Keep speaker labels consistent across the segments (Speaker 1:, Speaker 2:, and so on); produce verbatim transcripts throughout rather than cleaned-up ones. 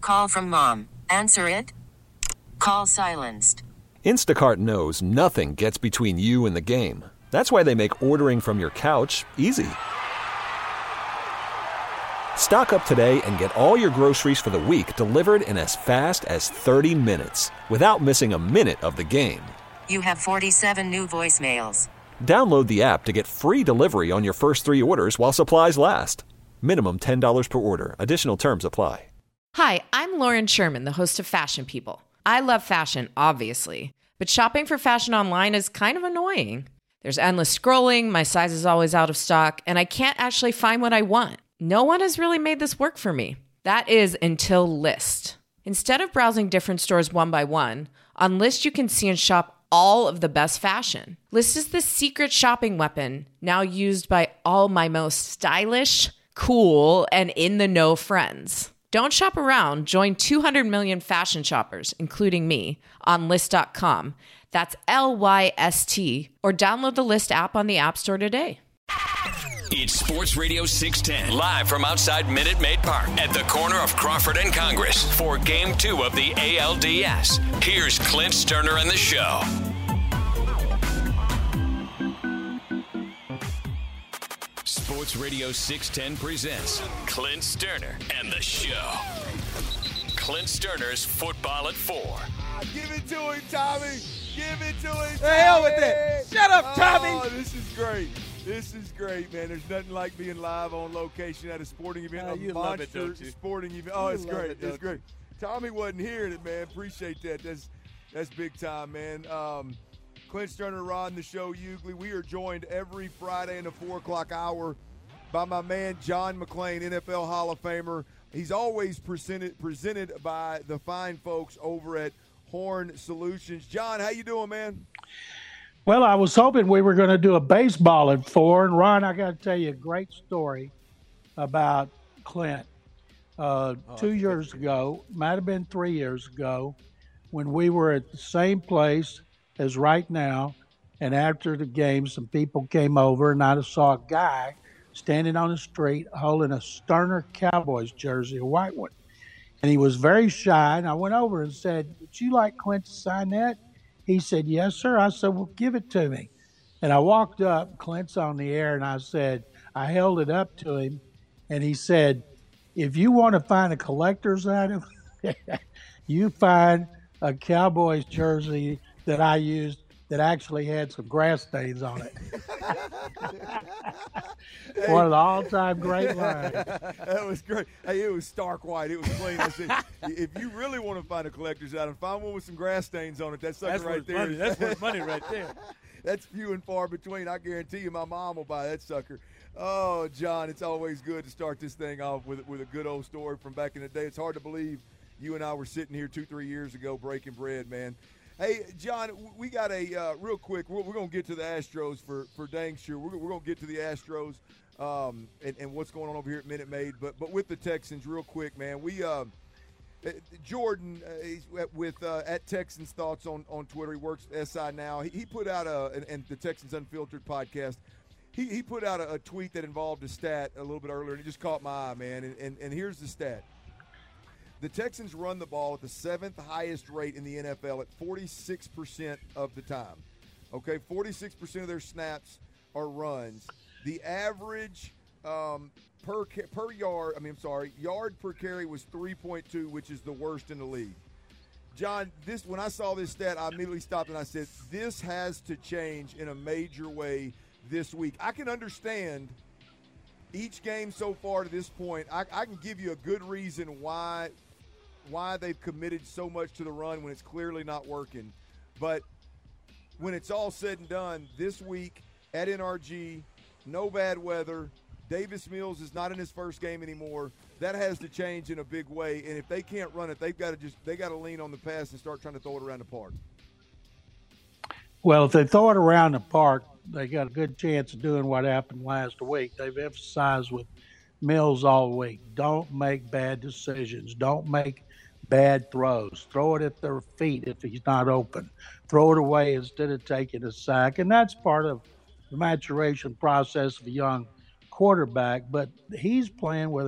Speaker 1: Call from mom. Answer it. Call silenced.
Speaker 2: Instacart knows nothing gets between you and the game. That's why they make ordering from your couch easy. Stock up today and get all your groceries for the week delivered in as fast as thirty minutes without missing a minute of the game.
Speaker 1: You have forty-seven new voicemails.
Speaker 2: Download the app to get free delivery on your first three orders while supplies last. Minimum ten dollars per order. Additional terms apply.
Speaker 3: Hi, I'm Lauren Sherman, the host of Fashion People. I love fashion, obviously, but shopping for fashion online is kind of annoying. There's endless scrolling, my size is always out of stock, and I can't actually find what I want. No one has really made this work for me. That is until Lyst. Instead of browsing different stores one by one, on Lyst you can see and shop all of the best fashion. Lyst is the secret shopping weapon now used by all my most stylish, cool, and in-the-know friends. Don't shop around. Join two hundred million fashion shoppers, including me, on Lyst dot com. That's L Y S T. Or download the Lyst app on the App Store today.
Speaker 4: It's Sports Radio six ten, live from outside Minute Maid Park at the corner of Crawford and Congress for Game two of the A L D S. Here's Clint Sterner and the show. Sports Radio six ten presents Clint Sterner and the show. Clint Sterner's Football at Four.
Speaker 5: Ah, give it to him, Tommy. Give it to him, Tommy.
Speaker 6: The hell with that. Shut up, Tommy.
Speaker 5: Oh, this is great. This is great, man. There's nothing like being live on location at a sporting event,
Speaker 6: Oh,
Speaker 5: a
Speaker 6: you love it,
Speaker 5: monster
Speaker 6: don't you?
Speaker 5: sporting event. Oh,
Speaker 6: You
Speaker 5: it's
Speaker 6: love
Speaker 5: great.
Speaker 6: it,
Speaker 5: It's
Speaker 6: don't
Speaker 5: great. Tommy wasn't hearing it, man. Appreciate that. That's that's big time, man. Um, Clint Sterner, Rod, and the show, Hughley. We are joined every Friday in the four o'clock hour by my man John McClain, N F L Hall of Famer. He's always presented presented by the fine folks over at Horn Solutions. John, how you doing, man?
Speaker 7: Well, I was hoping we were going to do a baseball at four. And, Ron, I got to tell you a great story about Clint. Uh,
Speaker 5: Oh,
Speaker 7: two years ago, might have been three years ago, when we were at the same place as right now, and after the game, some people came over, and I saw a guy standing on the street holding a Sterner Cowboys jersey, a white one. And he was very shy, and I went over and said, "Would you like Clint to sign that?" He said, "Yes, sir." I said, "Well, give it to me." And I walked up, Clint's on the air, and I said, I held it up to him, and he said, "If you want to find a collector's item, you find a Cowboys jersey that I used that actually had some grass stains on it." One of the all-time great lines.
Speaker 5: That was great. Hey, it was stark white. It was clean. I said, if you really want to find a collector's item, find one with some grass stains on it. That sucker
Speaker 6: That's
Speaker 5: right
Speaker 6: worth
Speaker 5: there.
Speaker 6: money. That's worth money right there.
Speaker 5: That's few and far between. I guarantee you my mom will buy that sucker. Oh, John, it's always good to start this thing off with, with a good old story from back in the day. It's hard to believe you and I were sitting here two, three years ago breaking bread, man. Hey, John, we got a uh, real quick. We're, we're going to get to the Astros for, for dang sure. We're, we're going to get to the Astros um, and, and what's going on over here at Minute Maid. But but with the Texans, real quick, man. We uh, Jordan uh, he's with uh, at Texans Thoughts on, on Twitter. He works at S I now. He, he put out a and, and the Texans Unfiltered podcast. He he put out a, a tweet that involved a stat a little bit earlier, and it just caught my eye, man. And and, and here's the stat. The Texans run the ball at the seventh highest rate in the N F L at forty-six percent of the time. Okay, forty-six percent of their snaps are runs. The average um, per per yard, I mean, I'm sorry, yard per carry was three point two, which is the worst in the league. John, this when I saw this stat, I immediately stopped and I said, this has to change in a major way this week. I can understand each game so far to this point. I, I can give you a good reason why – why they've committed so much to the run when it's clearly not working. But when it's all said and done, this week at N R G, no bad weather, Davis Mills is not in his first game anymore. That has to change in a big way. And if they can't run it, they've got to just they got to lean on the pass and start trying to throw it around the park.
Speaker 7: Well, if they throw it around the park, they got a good chance of doing what happened last week. They've emphasized with Mills all week, don't make bad decisions. Don't make bad throws. Throw it at their feet if he's not open. Throw it away instead of taking a sack. And that's part of the maturation process of a young quarterback. But he's playing with a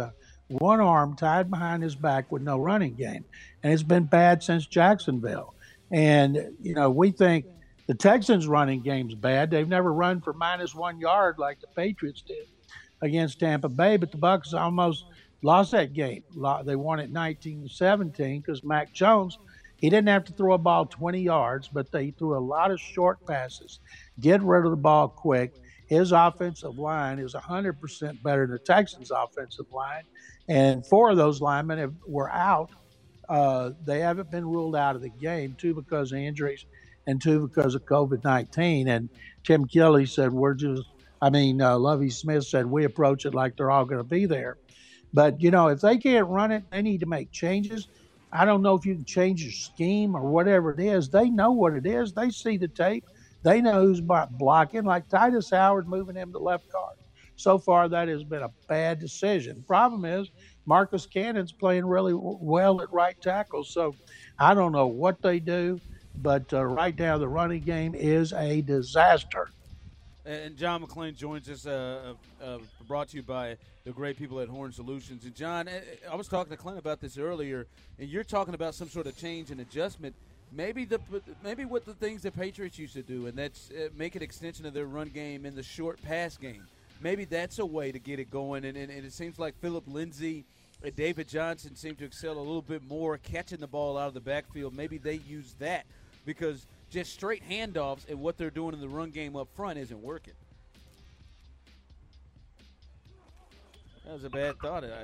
Speaker 7: one arm tied behind his back with no running game. And it's been bad since Jacksonville. And, you know, we think the Texans' running game's bad. They've never run for minus one yard like the Patriots did against Tampa Bay, but the Bucs almost lost that game. They won it nineteen to seventeen because Mac Jones, he didn't have to throw a ball twenty yards, but they threw a lot of short passes, get rid of the ball quick. His offensive line is one hundred percent better than the Texans' offensive line, and four of those linemen have, were out. Uh, they haven't been ruled out of the game, two because of injuries and two because of COVID nineteen. And Tim Kelly said, we're just, I mean, uh, Lovie Smith said, we approach it like they're all going to be there. But, you know, if they can't run it, they need to make changes. I don't know if you can change your scheme or whatever it is. They know what it is. They see the tape. They know who's blocking, like Titus Howard moving him to left guard. So far, that has been a bad decision. Problem is, Marcus Cannon's playing really well at right tackle. So I don't know what they do, but uh, right now the running game is a disaster.
Speaker 6: And John McClain joins us, uh, uh, brought to you by the great people at Horn Solutions. And, John, I was talking to Clint about this earlier, and you're talking about some sort of change and adjustment. Maybe the maybe what the things the Patriots used to do, and that's uh, make an extension of their run game in the short pass game. Maybe that's a way to get it going. And, and, and it seems like Philip Lindsay and David Johnson seem to excel a little bit more catching the ball out of the backfield. Maybe they use that because – just straight handoffs and what they're doing in the run game up front isn't working. That was a bad thought. I,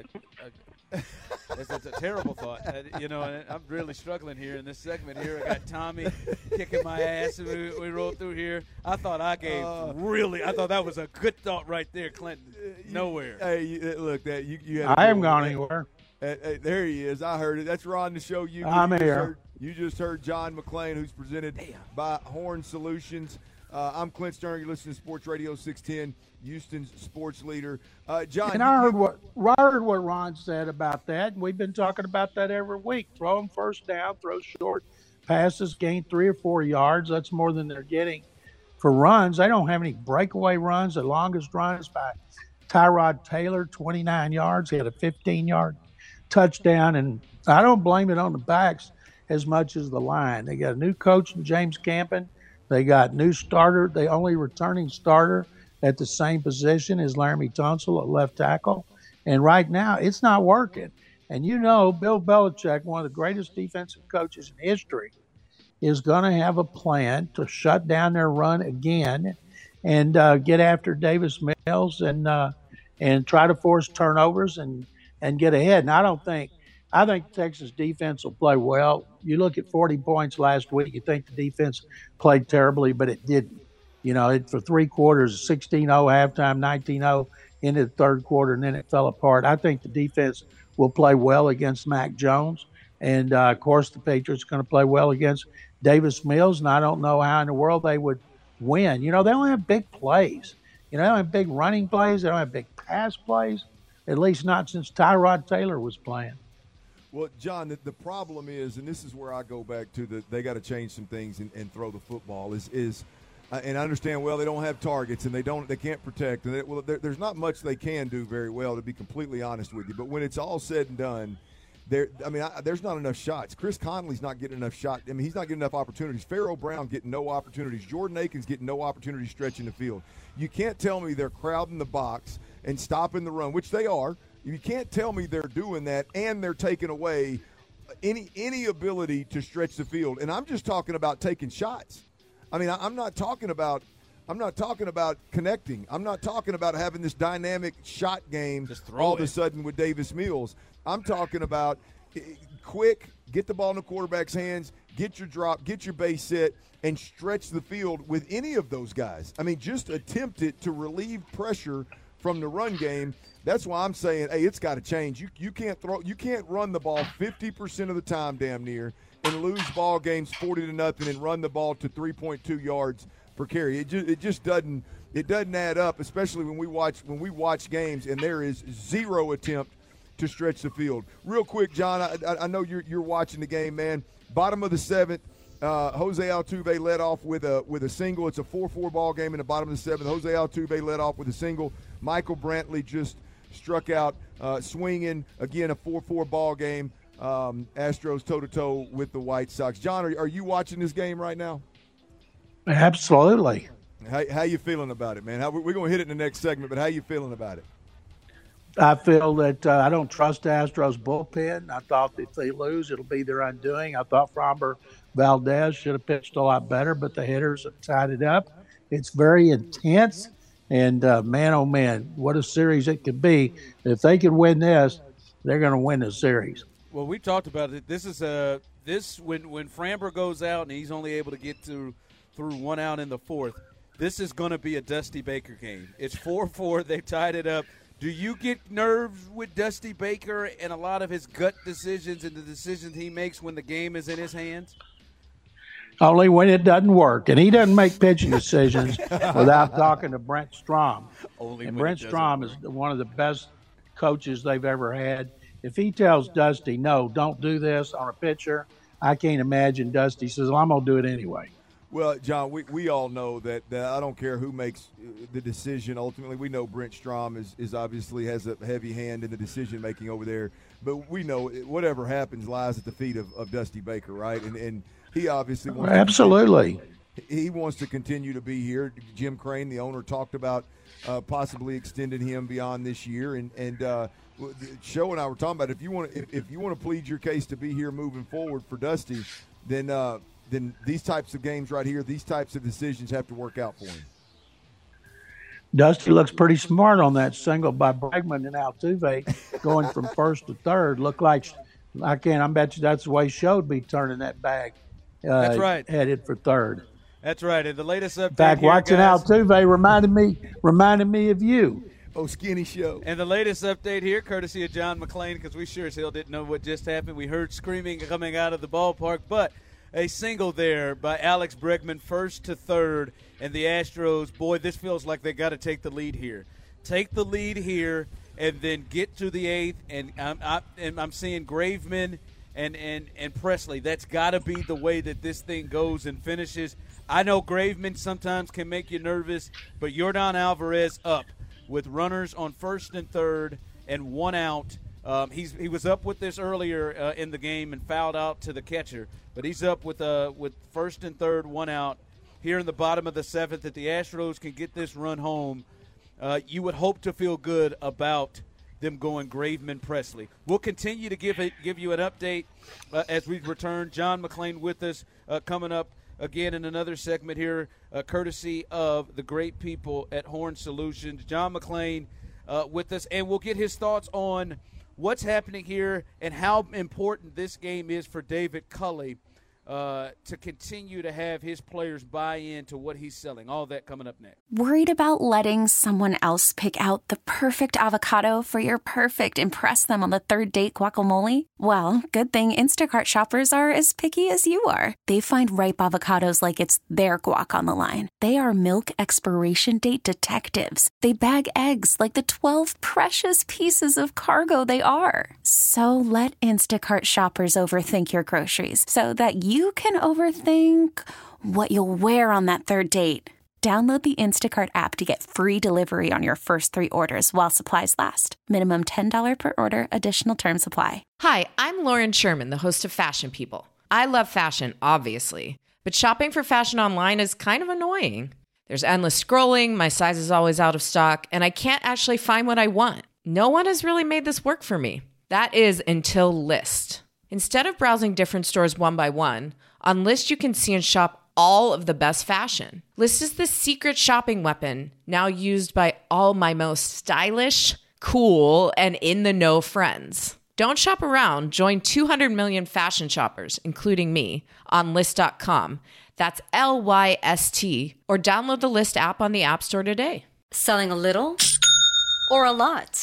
Speaker 6: I, that's, that's a terrible thought. I, you know, I'm really struggling here in this segment here. I got Tommy kicking my ass, and we, we rolled through here. I thought I gave uh, really – I thought that was a good thought right there, Clinton. Nowhere.
Speaker 5: Hey, you, look, that you, you had
Speaker 7: I haven't gone anywhere.
Speaker 5: Hey, hey, there he is. I heard it. That's Ron the show. You,
Speaker 7: I'm
Speaker 5: you
Speaker 7: here.
Speaker 5: Heard, you just heard John McClain, who's presented Damn. by Horn Solutions. Uh, I'm Clint Stern. You're listening to Sports Radio six ten, Houston's sports leader. Uh, John,
Speaker 7: and I heard what I heard what Ron said about that. And we've been talking about that every week. Throw them first down, throw short passes, gain three or four yards. That's more than they're getting for runs. They don't have any breakaway runs. The longest run is by Tyrod Taylor, twenty-nine yards. He had a fifteen-yard touchdown, and I don't blame it on the backs as much as the line. They got a new coach in James Campen. They got new starter. The only returning starter at the same position is Laramie Tunsil at left tackle. And right now, it's not working. And you know, Bill Belichick, one of the greatest defensive coaches in history, is going to have a plan to shut down their run again and uh, get after Davis Mills and uh, and try to force turnovers and, and get ahead. And I don't think I think Texas defense will play well. You look at forty points last week, you think the defense played terribly, but it didn't. You know, it, for three quarters, sixteen oh halftime, nineteen oh into the third quarter, and then it fell apart. I think the defense will play well against Mac Jones. And, uh, of course, the Patriots are going to play well against Davis Mills, and I don't know how in the world they would win. You know, they don't have big plays. You know, they don't have big running plays. They don't have big pass plays, at least not since Tyrod Taylor was playing.
Speaker 5: Well, John, the, the problem is, and this is where I go back to, the they got to change some things and, and throw the football, is is uh, and I understand, well, they don't have targets and they don't they can't protect. And they, well, there, there's not much they can do very well, to be completely honest with you. But when it's all said and done, there, I mean, I, there's not enough shots. Chris Conley's not getting enough shots. I mean, he's not getting enough opportunities. Pharaoh Brown getting no opportunities. Jordan Akins getting no opportunities stretching the field. You can't tell me they're crowding the box and stopping the run, which they are. You can't tell me they're doing that and they're taking away any any ability to stretch the field. And I'm just talking about taking shots. I mean, I'm not talking about I'm not talking about connecting. I'm not talking about having this dynamic shot game all it. of a sudden with Davis Mills. I'm talking about quick, get the ball in the quarterback's hands, get your drop, get your base set, and stretch the field with any of those guys. I mean, just attempt it to relieve pressure from the run game. That's why I'm saying, hey, it's got to change. You you can't throw, you can't run the ball fifty percent of the time, damn near, and lose ball games forty to nothing, and run the ball to three point two yards per carry. It just it just doesn't it doesn't add up, especially when we watch when we watch games and there is zero attempt to stretch the field. Real quick, John, I, I know you're you're watching the game, man. Bottom of the seventh. Uh, Jose Altuve led off with a with a single. It's a four four ball game in the bottom of the seventh. Jose Altuve led off with a single. Michael Brantley just struck out uh, swinging. Again, a four four ball game. Um, Astros toe-to-toe with the White Sox. John, are, are you watching this game right now?
Speaker 7: Absolutely.
Speaker 5: How, how you feeling about it, man? How, we're going to hit it in the next segment, but how you feeling about it?
Speaker 7: I feel that uh, I don't trust the Astros bullpen. I thought if they lose, it'll be their undoing. I thought Framber Valdez should have pitched a lot better, but the hitters have tied it up. It's very intense, and uh, man, oh man, what a series it could be. If they could win this, they're going to win the series.
Speaker 6: Well, we talked about it. This is a this when when Framber goes out and he's only able to get through through one out in the fourth. This is going to be a Dusty Baker game. It's four four. They tied it up. Do you get nerves with Dusty Baker and a lot of his gut decisions and the decisions he makes when the game is in his hands?
Speaker 7: Only when it doesn't work. And he doesn't make pitching decisions without talking to Brent Strom.
Speaker 6: Only
Speaker 7: and
Speaker 6: when
Speaker 7: Brent
Speaker 6: it
Speaker 7: Strom
Speaker 6: work.
Speaker 7: is one of the best coaches they've ever had. If he tells Dusty, no, don't do this on a pitcher, I can't imagine Dusty says, well, I'm going to do it anyway.
Speaker 5: Well, John, we, we all know that, that I don't care who makes the decision. Ultimately, we know Brent Strom is, is obviously has a heavy hand in the decision-making over there. But we know whatever happens lies at the feet of, of Dusty Baker, right? And and he obviously wants
Speaker 7: Absolutely.
Speaker 5: To, he wants to continue to be here. Jim Crane, the owner, talked about uh, possibly extending him beyond this year. And, and uh, Show and I were talking about if you want to, if, if you want to plead your case to be here moving forward for Dusty, then uh, – then these types of games right here, these types of decisions have to work out for him.
Speaker 7: Dusty looks pretty smart on that single by Bregman and Altuve going from first to third. Looked like, I can't, I bet you that's the way Show'd be turning that bag. Uh,
Speaker 6: That's right.
Speaker 7: Headed for third.
Speaker 6: That's right. And the latest update
Speaker 7: In fact,
Speaker 6: here,
Speaker 7: watching
Speaker 6: guys,
Speaker 7: Altuve reminded me, reminded me of you.
Speaker 5: Oh, skinny Show.
Speaker 6: And the latest update here, courtesy of John McClain, because we sure as hell didn't know what just happened. We heard screaming coming out of the ballpark, but a single there by Alex Bregman, first to third, and the Astros, boy, this feels like they got to take the lead here. Take the lead here and then get to the eighth, and I'm, I, and I'm seeing Graveman and, and, and Presley. That's got to be the way that this thing goes and finishes. I know Graveman sometimes can make you nervous, but Yordan Alvarez up with runners on first and third and one out. Um, he's he was up with this earlier uh, in the game and fouled out to the catcher, but he's up with uh with first and third, one out here in the bottom of the seventh. That the Astros can get this run home, uh, you would hope to feel good about them going Graveman Presley. We'll continue to give it give you an update uh, as we return. John McClain with us uh, coming up again in another segment here, uh, courtesy of the great people at Horn Solutions. John McClain uh, with us, and we'll get his thoughts on what's happening here and how important this game is for David Culley uh, to continue to have his players buy into what he's selling. All that coming up next.
Speaker 8: Worried about letting someone else pick out the perfect avocado for your perfect impress them on the third date guacamole? Well, good thing Instacart shoppers are as picky as you are. They find ripe avocados like it's their guac on the line. They are milk expiration date detectives. They bag eggs like the twelve precious pieces of cargo they are. So let Instacart shoppers overthink your groceries so that you can overthink what you'll wear on that third date. Download the Instacart app to get free delivery on your first three orders while supplies last. Minimum ten dollars per order. Additional terms apply.
Speaker 3: Hi, I'm Lauren Sherman, the host of Fashion People. I love fashion, obviously, but shopping for fashion online is kind of annoying. There's endless scrolling, my size is always out of stock, and I can't actually find what I want. No one has really made this work for me. That is until Lyst. Instead of browsing different stores one by one, on Lyst you can see and shop all of the best fashion. Lyst is the secret shopping weapon now used by all my most stylish, cool, and in-the-know friends. Don't shop around. Join two hundred million fashion shoppers, including me, on Lyst dot com. That's L Y S T, or download the Lyst app on the App Store today.
Speaker 9: Selling a little or a lot?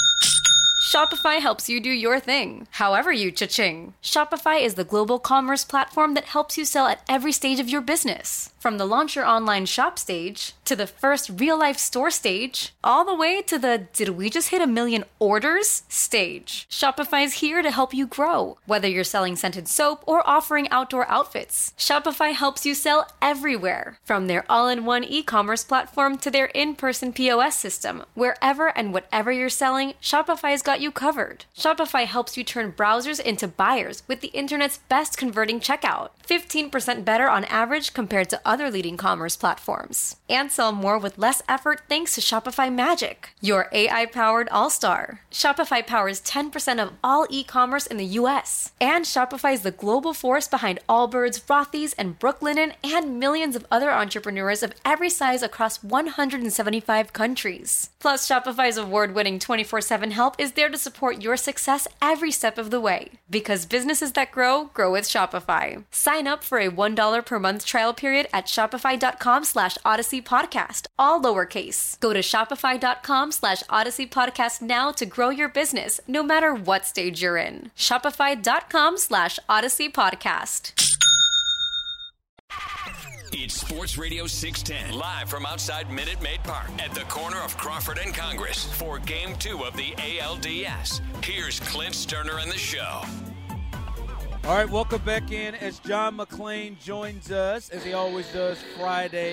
Speaker 9: Shopify helps you do your thing, however you cha-ching. Shopify is the global commerce platform that helps you sell at every stage of your business. From the launch your online shop stage, to the first real-life store stage, all the way to the did we just hit a million orders stage. Shopify is here to help you grow. Whether you're selling scented soap or offering outdoor outfits, Shopify helps you sell everywhere. From their all-in-one e-commerce platform to their in-person P O S system, wherever and whatever you're selling, Shopify's got you covered. Shopify helps you turn browsers into buyers with the internet's best converting checkout, fifteen percent better on average compared to other leading commerce platforms. And sell more with less effort thanks to Shopify Magic, your A I-powered all-star. Shopify powers ten percent of all e-commerce in the U S. And Shopify is the global force behind Allbirds, Rothy's, and Brooklinen, and millions of other entrepreneurs of every size across one hundred seventy-five countries. Plus, Shopify's award-winning twenty-four seven help is there to support your success every step of the way. Because businesses that grow, grow with Shopify. Sign up for a one dollar per month trial period at shopify.com slash Odyssey Podcast, all lowercase. Go to shopify.com slash Odyssey Podcast now to grow your business, no matter what stage you're in. Shopify.com slash Odyssey Podcast.
Speaker 4: It's Sports Radio six ten, live from outside Minute Maid Park at the corner of Crawford and Congress for Game two of the A L D S. Here's Clint Sterner and the show.
Speaker 6: All right, welcome back in as John McClain joins us, as he always does Friday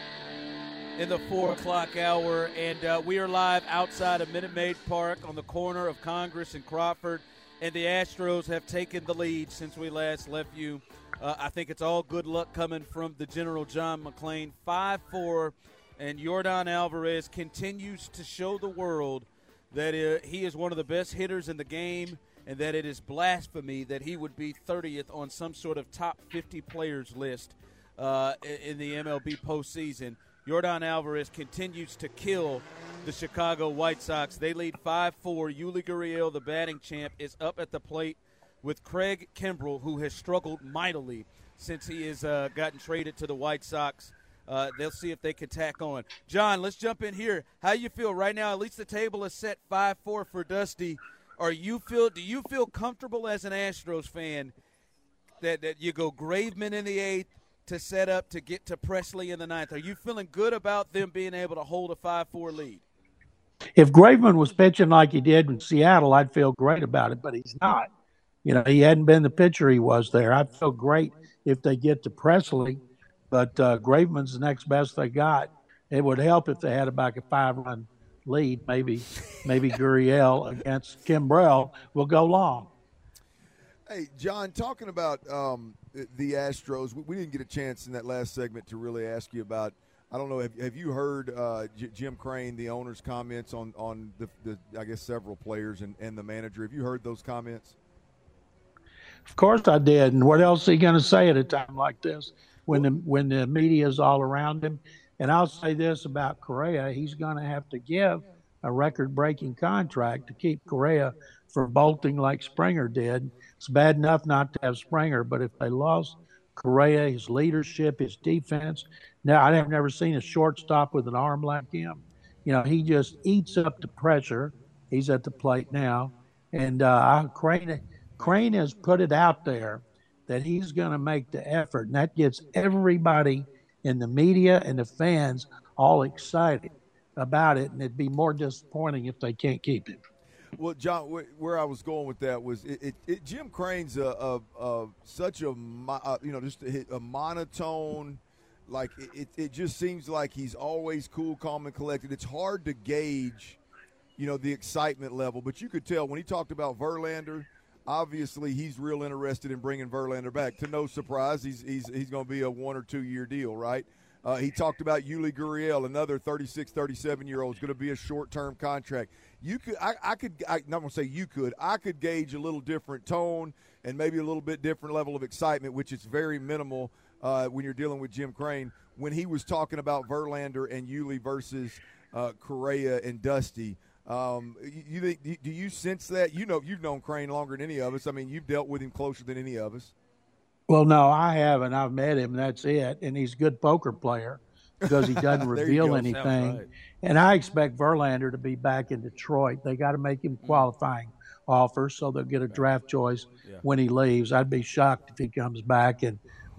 Speaker 6: in the four o'clock hour. And uh, we are live outside of Minute Maid Park on the corner of Congress and Crawford. And the Astros have taken the lead since we last left you. Uh, I think it's all good luck coming from the General John McClain. five four, and Yordan Alvarez continues to show the world that uh, he is one of the best hitters in the game, and that it is blasphemy that he would be thirtieth on some sort of top fifty players list uh, in the M L B postseason. Yordan Alvarez continues to kill the Chicago White Sox. They lead five four. Yuli Gurriel, the batting champ, is up at the plate with Craig Kimbrell, who has struggled mightily since he has uh, gotten traded to the White Sox. Uh, they'll see if they can tack on. John, let's jump in here. How you feel right now? At least the table is set five four for Dusty. Are you feel? Do you feel comfortable as an Astros fan that, that you go Graveman in the eighth to set up to get to Presley in the ninth? Are you feeling good about them being able to hold a five four lead?
Speaker 7: If Graveman was pitching like he did in Seattle, I'd feel great about it, but he's not. You know, he hadn't been the pitcher he was there. I'd feel great if they get to Presley, but uh, Graveman's the next best they got. It would help if they had about a five-run lead. Maybe maybe Gurriel against Kimbrell will go long.
Speaker 5: Hey, John, talking about um, the Astros, we didn't get a chance in that last segment to really ask you about, I don't know, have, have you heard uh, J- Jim Crane, the owner's comments on, on the, the, I guess, several players and, and the manager? Have you heard those comments?
Speaker 7: Of course I did. And what else is he going to say at a time like this when the when the media is all around him? And I'll say this about Correa. He's going to have to give a record-breaking contract to keep Correa from bolting like Springer did. It's bad enough not to have Springer, but if they lost Correa, his leadership, his defense. Now, I've never seen a shortstop with an arm like him. You know, he just eats up the pressure. He's at the plate now. And uh, Crane, Crane has put it out there that he's going to make the effort, and that gets everybody in the media and the fans all excited about it, and it'd be more disappointing if they can't keep him.
Speaker 5: Well, John, where I was going with that was it, it, it Jim Crane's a, a, a such a, a you know just a, a monotone, like it, it just seems like he's always cool, calm, and collected. It's hard to gauge, you know, the excitement level, but you could tell when he talked about Verlander. Obviously, he's real interested in bringing Verlander back. To no surprise, he's he's he's going to be a one or two year deal, right? Uh, he talked about Yuli Gurriel, another thirty-six, thirty-seven-year-old, is going to be a short-term contract. You could, I, I could, I, not going to say you could, I could gauge a little different tone and maybe a little bit different level of excitement, which is very minimal uh, when you're dealing with Jim Crane, when he was talking about Verlander and Yuli versus uh, Correa and Dusty. Um, you, you do you sense that? You know, you've known Crane longer than any of us. I mean, you've dealt with him closer than any of us.
Speaker 7: Well, no, I haven't. I've met him. That's it. And he's a good poker player because he doesn't reveal anything. Right. And I expect Verlander to be back in Detroit. They got to make him qualifying mm. offers so they'll get a draft choice yeah. when he leaves. I'd be shocked if he comes back and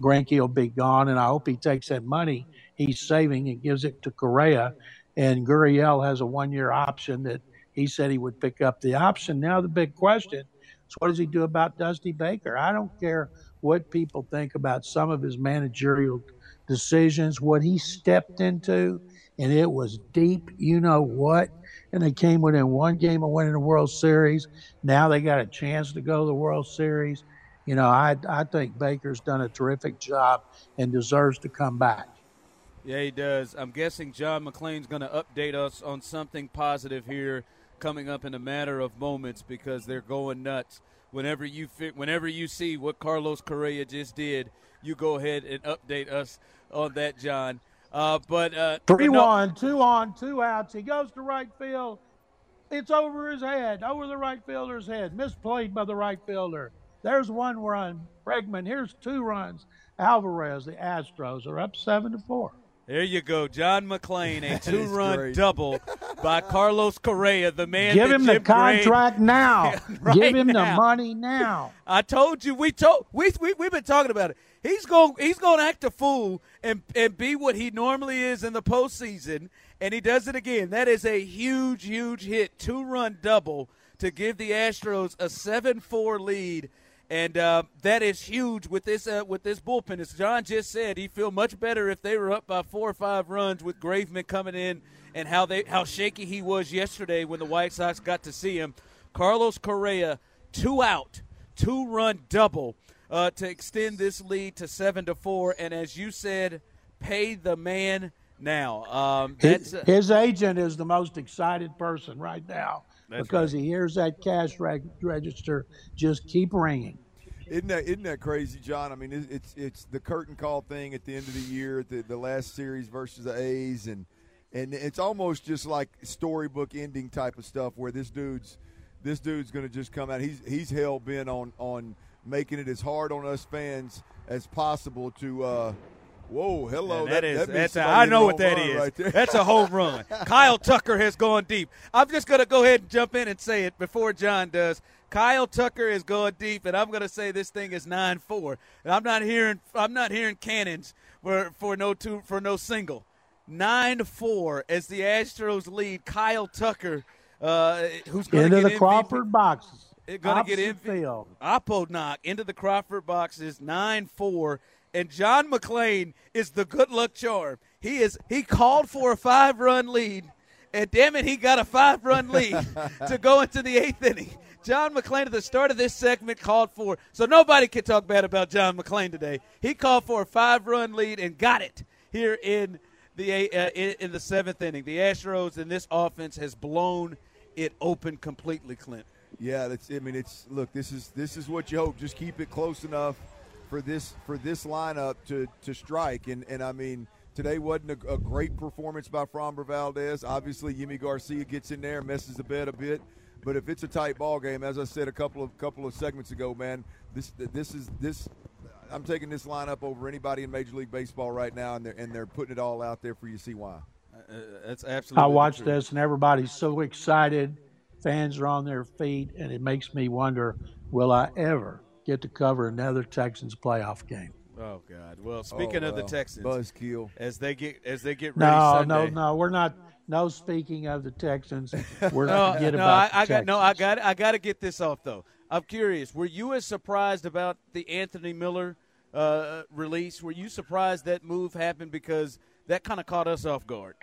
Speaker 7: Greinke will be gone, and I hope he takes that money he's saving and gives it to Correa. And Gurriel has a one-year option that he said he would pick up the option. Now the big question is, what does he do about Dusty Baker? I don't care what people think about some of his managerial decisions, what he stepped into, and it was deep, you know what, and they came within one game of winning the World Series. Now they got a chance to go to the World Series. You know, I I think Baker's done a terrific job and deserves to come back.
Speaker 6: Yeah, he does. I'm guessing John McClain's going to update us on something positive here coming up in a matter of moments, because they're going nuts. Whenever you fit, whenever you see what Carlos Correa just did, you go ahead and update us on that, John. Uh, but uh,
Speaker 7: three
Speaker 6: but no,
Speaker 7: one, two on, two outs. He goes to right field. It's over his head, over the right fielder's head. Misplayed by the right fielder. There's one run. Bregman. Here's two runs. Alvarez, the Astros are up seven to four.
Speaker 6: There you go, John McClain, a two-run double by Carlos Correa, the man.
Speaker 7: Give
Speaker 6: that
Speaker 7: him
Speaker 6: Jim
Speaker 7: the contract
Speaker 6: Gray,
Speaker 7: now.
Speaker 6: right
Speaker 7: Give him
Speaker 6: now.
Speaker 7: the money now.
Speaker 6: I told you. We told we we we've been talking about it. He's going he's going to act a fool and and be what he normally is in the postseason, and he does it again. That is a huge, huge hit, two-run double to give the Astros a seven four lead. And uh, that is huge with this uh, with this bullpen. As John just said, he'd feel much better if they were up by four or five runs with Graveman coming in, and how they how shaky he was yesterday when the White Sox got to see him. Carlos Correa, two out, two-run double uh, to extend this lead to seven to four. And as you said, pay the man now. Um, that's,
Speaker 7: his, his agent is the most excited person right now.
Speaker 6: That's
Speaker 7: because
Speaker 6: right.
Speaker 7: he hears that cash reg- register just keep ringing.
Speaker 5: Isn't that isn't that crazy, John? I mean, it, it's it's the curtain call thing at the end of the year, the the last series versus the A's, and and it's almost just like storybook ending type of stuff where this dude's this dude's going to just come out. He's he's hell bent on on making it as hard on us fans as possible to. Uh, Whoa, hello.
Speaker 6: Yeah,
Speaker 5: that,
Speaker 6: that is,
Speaker 5: that
Speaker 6: that's a,
Speaker 5: somebody
Speaker 6: I
Speaker 5: hit a
Speaker 6: know what
Speaker 5: home
Speaker 6: that
Speaker 5: run
Speaker 6: is.
Speaker 5: right there.
Speaker 6: That's a home run. Kyle Tucker has gone deep. I'm just going to go ahead and jump in and say it before John does. Kyle Tucker is going deep, and I'm going to say this thing is nine four. And I'm not hearing I'm not hearing cannons for, for no two for no single. nine four as the Astros lead. Kyle Tucker, uh, who's going
Speaker 7: into
Speaker 6: to get
Speaker 7: the
Speaker 6: M V P.
Speaker 7: Crawford boxes.
Speaker 6: Going to get M V P.
Speaker 7: Field.
Speaker 6: Oppo knock into the Crawford boxes, nine four. And John McClain is the good luck charm. He is he called for a five-run lead, and damn it, he got a five-run lead to go into the eighth inning. John McClain at the start of this segment called for, so nobody can talk bad about John McClain today. He called for a five-run lead and got it here in the uh, in, in the seventh inning. The Astros in this offense has blown it open completely, Clint.
Speaker 5: Yeah, that's. I mean, it's look. This is this is what you hope. Just keep it close enough for this for this lineup to to strike. And and I mean, today wasn't a, a great performance by Framber Valdez. Obviously, Yimi Garcia gets in there and messes the bed a bit. But if it's a tight ball game, as I said a couple of couple of segments ago, man, this this is this. I'm taking this lineup over anybody in Major League Baseball right now, and they're and they're putting it all out there for you to see why.
Speaker 6: Uh, that's absolutely.
Speaker 7: I watched
Speaker 6: true.
Speaker 7: this, and everybody's so excited. Fans are on their feet, and it makes me wonder, will I ever get to cover another Texans playoff game?
Speaker 6: Oh God! Well, speaking
Speaker 5: oh,
Speaker 6: of
Speaker 5: well.
Speaker 6: the Texans,
Speaker 5: buzzkill.
Speaker 6: as they get as they get ready
Speaker 7: No,
Speaker 6: Sunday.
Speaker 7: no, no. We're not. No, speaking of the Texans, we're
Speaker 6: no,
Speaker 7: not forget
Speaker 6: no,
Speaker 7: about
Speaker 6: I, I
Speaker 7: the
Speaker 6: got no. I
Speaker 7: Texans.
Speaker 6: got I got to get this off though. I'm curious. Were you as surprised about the Anthony Miller uh, release? Were you surprised that move happened, because that kind of caught us off guard?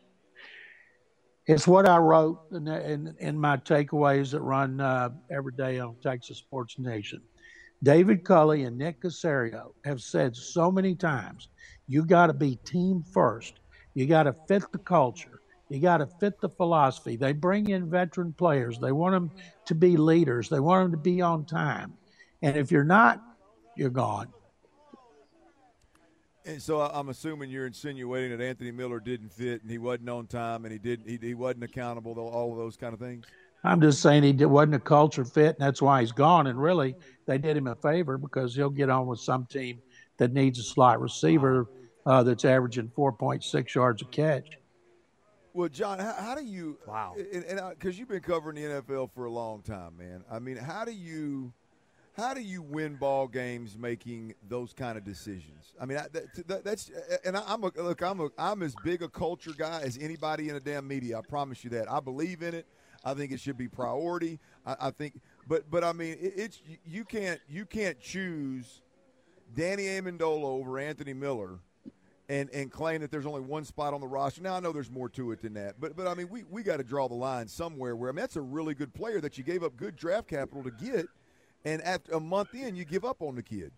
Speaker 7: It's what I wrote in, in, in my takeaways that run uh, every day on Texas Sports Nation. David Culley and Nick Caserio have said so many times, you got to be team first. You got to fit the culture. You got to fit the philosophy. They bring in veteran players. They want them to be leaders. They want them to be on time. And if you're not, you're gone.
Speaker 5: And so I'm assuming you're insinuating that Anthony Miller didn't fit and he wasn't on time and he didn't he, he wasn't accountable to all of those kind of things.
Speaker 7: I'm just saying he did, wasn't a culture fit, and that's why he's gone. And really, they did him a favor, because he'll get on with some team that needs a slot receiver uh, that's averaging four point six yards a catch.
Speaker 5: Well, John, how, how do you –
Speaker 6: Wow.
Speaker 5: And because you've been covering the N F L for a long time, man. I mean, how do you – how do you win ball games making those kind of decisions? I mean, I, that, that, that's and I, I'm a look. I'm a I'm as big a culture guy as anybody in the damn media. I promise you that. I believe in it. I think it should be priority. I, I think, but but I mean, it, it's you can't you can't choose Danny Amendola over Anthony Miller. And, and claim that there's only one spot on the roster. Now, I know there's more to it than that. But, but I mean, we, we got to draw the line somewhere where, I mean, that's a really good player that you gave up good draft capital to get, and after a month in, you give up on the kid.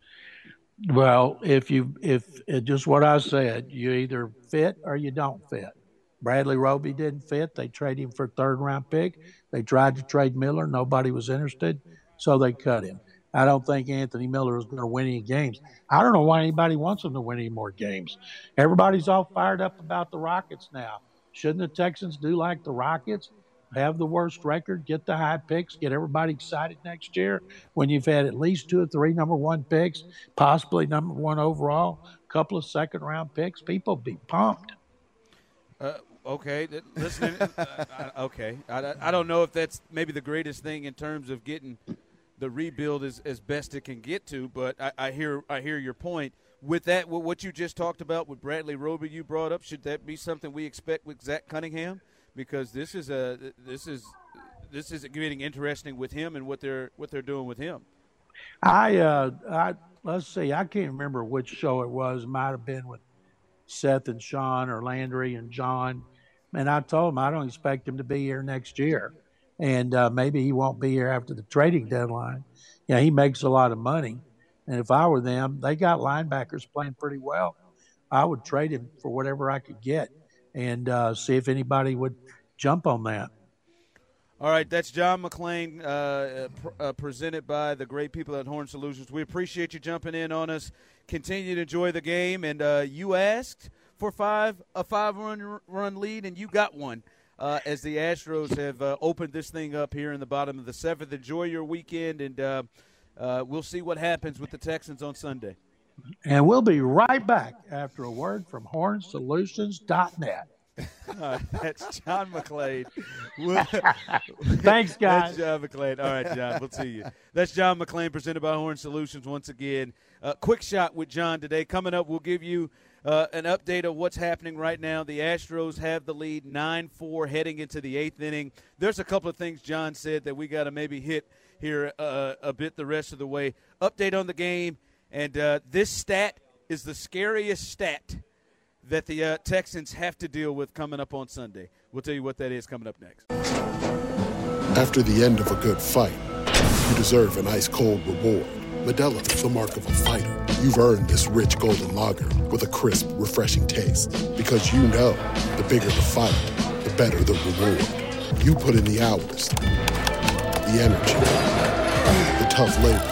Speaker 7: Well, if you if it, just what I said, you either fit or you don't fit. Bradley Roby didn't fit. They traded him for a third-round pick. They tried to trade Miller. Nobody was interested, so they cut him. I don't think Anthony Miller is going to win any games. I don't know why anybody wants him to win any more games. Everybody's all fired up about the Rockets now. Shouldn't the Texans do like the Rockets? Have the worst record, get the high picks, get everybody excited next year when you've had at least two or three number one picks, possibly number one overall, a couple of second-round picks. People be pumped.
Speaker 6: Uh, okay, listen. uh, okay, I, I don't know if that's maybe the greatest thing in terms of getting – the rebuild is as best it can get to, but I, I hear I hear your point. With that, what you just talked about with Bradley Roby, you brought up, should that be something we expect with Zach Cunningham? Because this is a this is this is getting interesting with him and what they're what they're doing with him.
Speaker 7: I uh I let's see, I can't remember which show it was. It might have been with Seth and Sean or Landry and John, and I told him I don't expect him to be here next year. And uh, maybe he won't be here after the trading deadline. Yeah, he makes a lot of money. And if I were them, they got linebackers playing pretty well. I would trade him for whatever I could get and uh, see if anybody would jump on that.
Speaker 6: All right, that's John McClain, uh, pr- uh, presented by the great people at Horn Solutions. We appreciate you jumping in on us. Continue to enjoy the game. And uh, you asked for five a five-run run lead, and you got one. Uh, as the Astros have uh, opened this thing up here in the bottom of the seventh. Enjoy your weekend, and uh, uh, we'll see what happens with the Texans on Sunday.
Speaker 7: And we'll be right back after a word from horn solutions dot net.
Speaker 6: Uh, that's John McClain.
Speaker 7: Thanks, guys.
Speaker 6: That's John McClain. All right, John, we'll see you. That's John McClain, presented by Horn Solutions once again. Uh, quick shot with John today. Coming up, we'll give you uh, an update of what's happening right now. The Astros have the lead nine four heading into the eighth inning. There's a couple of things John said that we got to maybe hit here uh, a bit the rest of the way. Update on the game, and uh, this stat is the scariest stat that the uh, Texans have to deal with coming up on Sunday. We'll tell you what that is coming up next.
Speaker 10: After the end of a good fight, you deserve an ice-cold reward. Modelo is the mark of a fighter. You've earned this rich golden lager with a crisp, refreshing taste. Because you know, the bigger the fight, the better the reward. You put in the hours, the energy, the tough labor.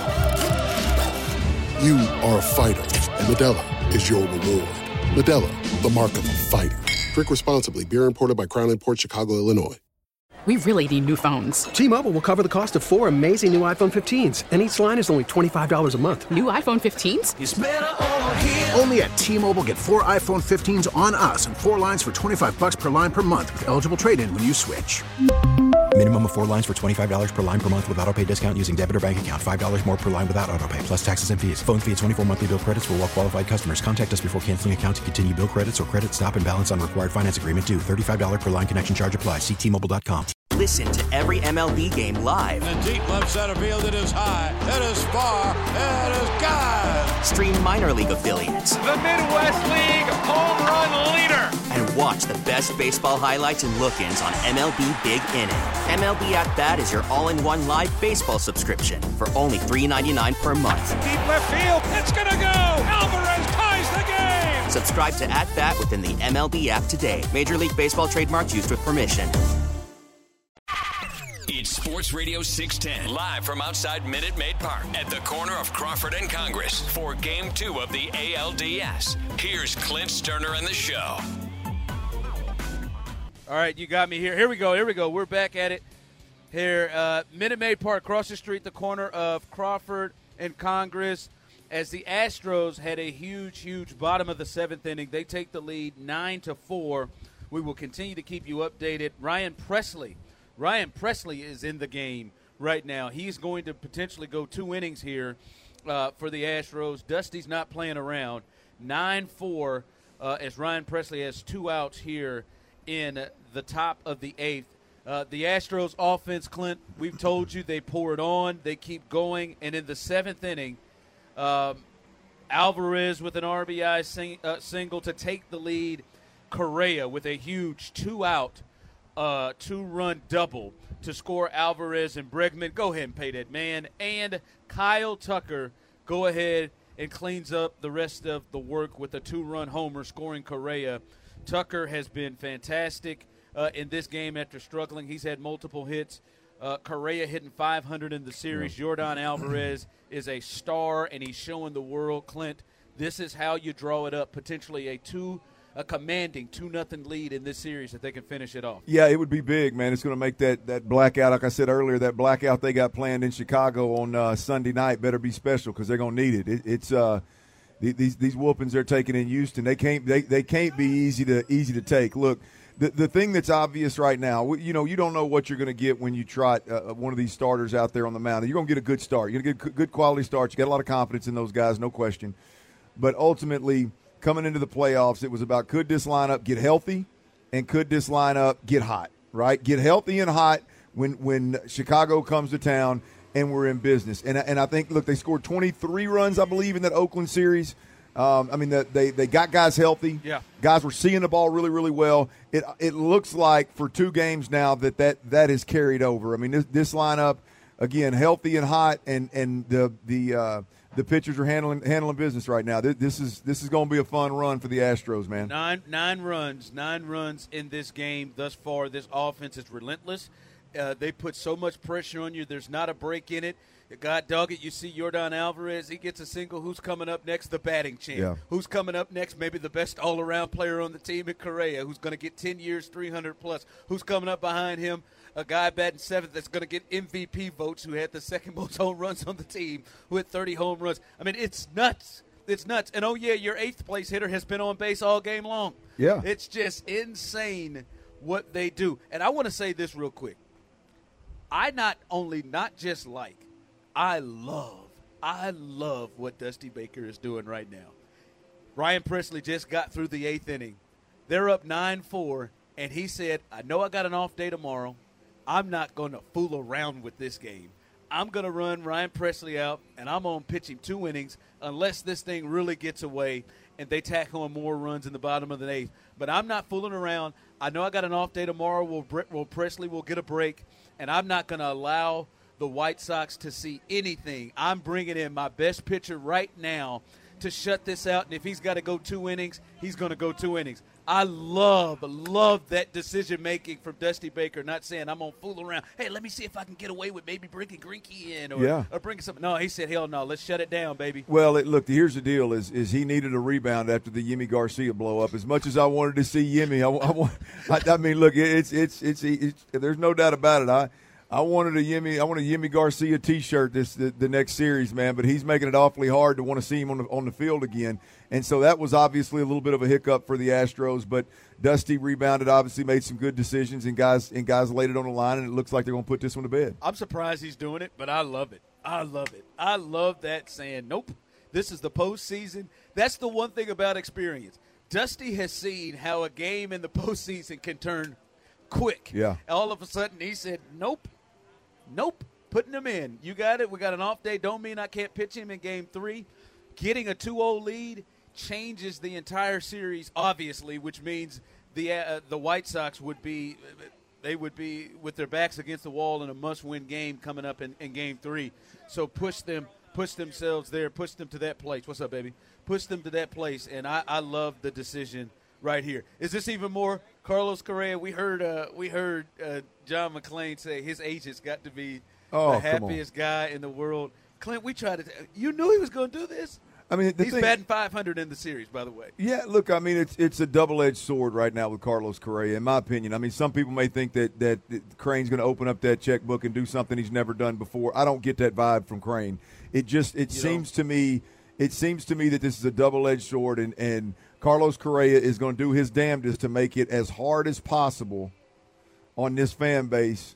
Speaker 10: You are a fighter, and Modelo is your reward. Modelo, the mark of a fighter. Drink responsibly. Beer imported by Crown Imports, Chicago, Illinois.
Speaker 11: We really need new phones.
Speaker 12: T-Mobile will cover the cost of four amazing new iPhone fifteens, and each line is only twenty-five dollars a month.
Speaker 11: New iPhone fifteens?
Speaker 13: It's better over here. Only at T-Mobile, get four iPhone fifteens on us and four lines for twenty-five bucks per line per month with eligible trade-in when you switch.
Speaker 14: Minimum of four lines for twenty-five dollars per line per month with autopay discount using debit or bank account. five dollars more per line without autopay, plus taxes and fees. Phone fee at twenty-four monthly bill credits for well-qualified customers. Contact us before canceling account to continue bill credits or credit stop and balance on required finance agreement due. thirty-five dollars per line connection charge applies. See T Mobile dot com.
Speaker 15: Listen to every M L B game live.
Speaker 16: In the deep left center field, it is high, it is far, it is gone.
Speaker 15: Stream minor league affiliates.
Speaker 17: The Midwest League home run leader.
Speaker 15: And watch the best baseball highlights and look-ins on M L B Big Inning. M L B At Bat is your all-in-one live baseball subscription for only three ninety-nine per month.
Speaker 17: Deep left field, it's gonna go. Alvarez ties the game.
Speaker 15: Subscribe to At Bat within the M L B app today. Major League Baseball trademarks used with permission.
Speaker 4: It's Sports Radio six ten, live from outside Minute Maid Park at the corner of Crawford and Congress for Game two of the A L D S. Here's Clint Sterner and the show.
Speaker 6: All right, you got me here. Here we go, here we go. We're back at it here. Uh, Minute Maid Park, across the street, the corner of Crawford and Congress. As the Astros had a huge, huge bottom of the seventh inning, they take the lead nine to four. We will continue to keep you updated. Ryan Presley. Ryan Presley is in the game right now. He's going to potentially go two innings here uh, for the Astros. Dusty's not playing around. nine four uh, as Ryan Pressly has two outs here in the top of the eighth. Uh, the Astros offense, Clint, we've told you they pour it on. They keep going. And in the seventh inning, um, Alvarez with an R B I sing, uh, single to take the lead. Correa with a huge two-out, uh, two-run double to score Alvarez and Bregman. Go ahead and pay that man. And Kyle Tucker go ahead and cleans up the rest of the work with a two-run homer, scoring Correa. Tucker has been fantastic uh, in this game after struggling. He's had multiple hits. Uh, Correa hitting five hundred in the series. Yeah. Yordan Alvarez is a star, and he's showing the world, Clint, this is how you draw it up, potentially a two a commanding two nothing lead in this series if they can finish it off.
Speaker 5: Yeah, it would be big, man. It's going to make that, that blackout, like I said earlier, that blackout they got planned in Chicago on uh, Sunday night better be special because they're going to need it. it it's uh, the, these these whoopings they're taking in Houston. They can't they, they can't be easy to easy to take. Look, the the thing that's obvious right now, you know, you don't know what you're going to get when you trot uh, one of these starters out there on the mound. You're going to get a good start. You're going to get a good quality start. You got a lot of confidence in those guys, no question. But ultimately, coming into the playoffs, it was about could this lineup get healthy and could this lineup get hot, right? Get healthy and hot when when Chicago comes to town and we're in business. And and I think, look, they scored twenty-three runs, I believe, in that Oakland series. Um, I mean, the, they they got guys healthy.
Speaker 6: Yeah.
Speaker 5: Guys were seeing the ball really, really well. It it looks like for two games now that that, that is carried over. I mean, this, this lineup, again, healthy and hot, and, and the the uh, – the pitchers are handling handling business right now. This is this is going to be a fun run for the Astros, man.
Speaker 6: Nine nine runs, nine runs in this game thus far. This offense is relentless. Uh, they put so much pressure on you. There's not a break in it. God dog it, you see Yordan Alvarez, he gets a single. Who's coming up next? The batting champ.
Speaker 5: Yeah.
Speaker 6: Who's coming up next? Maybe the best all-around player on the team in Correa, who's going to get ten years, three hundred plus. Who's coming up behind him? A guy batting seventh that's going to get M V P votes, who had the second most home runs on the team, who had thirty home runs. I mean, it's nuts. It's nuts. And, oh, yeah, your eighth-place hitter has been on base all game long.
Speaker 5: Yeah.
Speaker 6: It's just insane what they do. And I want to say this real quick. I not only not just like, I love, I love what Dusty Baker is doing right now. Ryan Pressly just got through the eighth inning. They're up nine four, and he said, I know I got an off day tomorrow. I'm not going to fool around with this game. I'm going to run Ryan Pressly out, and I'm going to pitch him two innings unless this thing really gets away and they tack on more runs in the bottom of the eighth. But I'm not fooling around. I know I got an off day tomorrow. Will will Pressly will get a break, and I'm not going to allow the White Sox to see anything. I'm bringing in my best pitcher right now to shut this out, and if he's got to go two innings, he's going to go two innings. I love, love that decision-making from Dusty Baker, not saying I'm going to fool around. Hey, let me see if I can get away with maybe bringing Greinke in or,
Speaker 5: yeah.
Speaker 6: or bringing something. No, he said, hell no, let's shut it down, baby.
Speaker 5: Well, it, look, here's the deal is is he needed a rebound after the Yimi Garcia blow-up. As much as I wanted to see Yimi, I, I, want, I, I mean, look, it's, it's it's it's there's no doubt about it. I I wanted a Yimi, I want a Yimi Garcia T-shirt this the, the next series, man. But he's making it awfully hard to want to see him on the on the field again, and so that was obviously a little bit of a hiccup for the Astros. But Dusty rebounded, obviously made some good decisions, and guys and guys laid it on the line, and it looks like they're going to put this one to bed.
Speaker 6: I'm surprised he's doing it, but I love it. I love it. I love that saying, nope, this is the postseason. That's the one thing about experience. Dusty has seen how a game in the postseason can turn quick.
Speaker 5: Yeah.
Speaker 6: All of a sudden, he said, nope. Nope, putting him in. You got it. We got an off day. Don't mean I can't pitch him in game three. Getting a two oh lead changes the entire series, obviously, which means the uh, the White Sox would be they would be with their backs against the wall in a must-win game coming up in, in game three. So push them, push themselves there, push them to that place. What's up, baby? Push them to that place, and I, I love the decision right here. Is this even more Carlos Correa? We heard uh, we heard uh, John McClain say his agent's got to be
Speaker 5: oh,
Speaker 6: the happiest guy in the world. Clint, we tried to t- – you knew he was going to do this?
Speaker 5: I mean,
Speaker 6: He's
Speaker 5: thing,
Speaker 6: batting five hundred in the series, by the way.
Speaker 5: Yeah, look, I mean, it's it's a double-edged sword right now with Carlos Correa, in my opinion. I mean, some people may think that, that, that Crane's going to open up that checkbook and do something he's never done before. I don't get that vibe from Crane. It just – it you seems know. to me – it seems to me that this is a double-edged sword, and, and Carlos Correa is going to do his damnedest to make it as hard as possible on this fan base